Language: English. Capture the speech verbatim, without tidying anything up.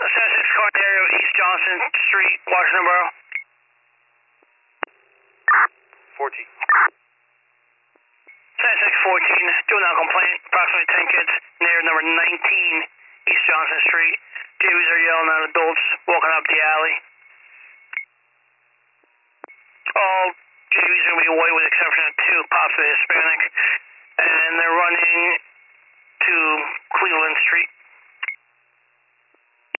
seven six Carnario, East Johnson Street, Washington Borough. fourteen. seven six fourteen, juvenile complaint, approximately ten kids, near number nineteen, East Johnson Street. J Vs are yelling at adults walking up the alley. All J Vs are going to be white with the exception of two, possibly Hispanic. And they're running